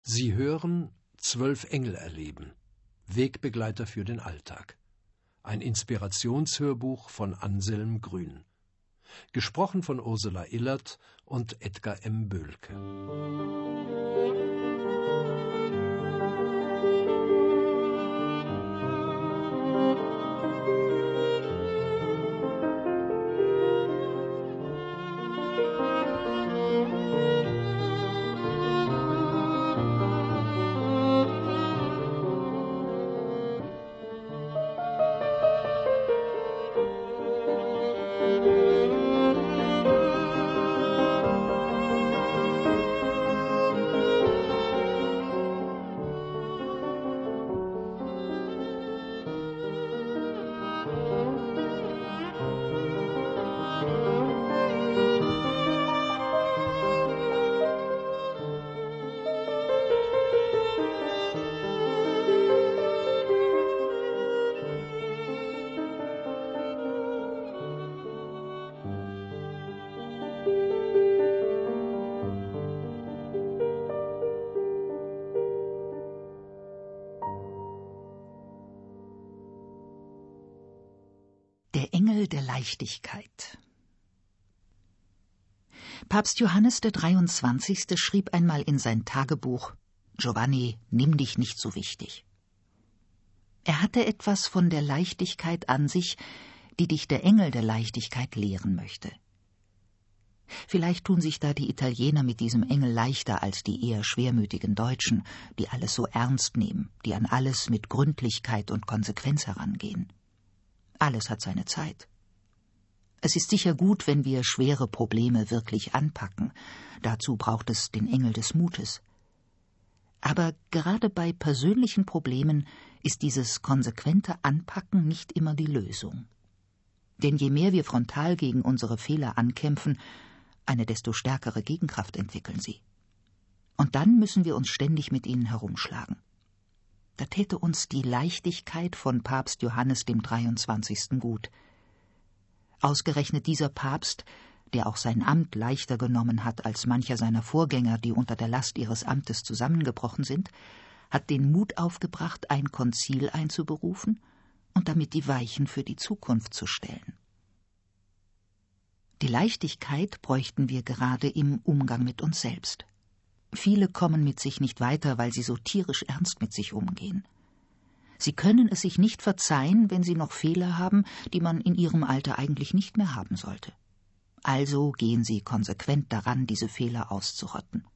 Sie hören 12 Engel erleben. Wegbegleiter für den Alltag. Ein Inspirationshörbuch von Anselm Grün. Gesprochen von Ursula Illert und Edgar M. Böhlke. Der Engel der Leichtigkeit. Papst Johannes der 23. schrieb einmal in sein Tagebuch: Giovanni, nimm dich nicht so wichtig. Er hatte etwas von der Leichtigkeit an sich, die dich der Engel der Leichtigkeit lehren möchte. Vielleicht tun sich da die Italiener mit diesem Engel leichter als die eher schwermütigen Deutschen, die alles so ernst nehmen, die an alles mit Gründlichkeit und Konsequenz herangehen. Alles hat seine Zeit. Es ist sicher gut, wenn wir schwere Probleme wirklich anpacken. Dazu braucht es den Engel des Mutes. Aber gerade bei persönlichen Problemen ist dieses konsequente Anpacken nicht immer die Lösung. Denn je mehr wir frontal gegen unsere Fehler ankämpfen, eine desto stärkere Gegenkraft entwickeln sie. Und dann müssen wir uns ständig mit ihnen herumschlagen. Da täte uns die Leichtigkeit von Papst Johannes dem 23. gut. Ausgerechnet dieser Papst, der auch sein Amt leichter genommen hat als mancher seiner Vorgänger, die unter der Last ihres Amtes zusammengebrochen sind, hat den Mut aufgebracht, ein Konzil einzuberufen und damit die Weichen für die Zukunft zu stellen. Die Leichtigkeit bräuchten wir gerade im Umgang mit uns selbst. Viele kommen mit sich nicht weiter, weil sie so tierisch ernst mit sich umgehen. Sie können es sich nicht verzeihen, wenn sie noch Fehler haben, die man in ihrem Alter eigentlich nicht mehr haben sollte. Also gehen sie konsequent daran, diese Fehler auszurotten.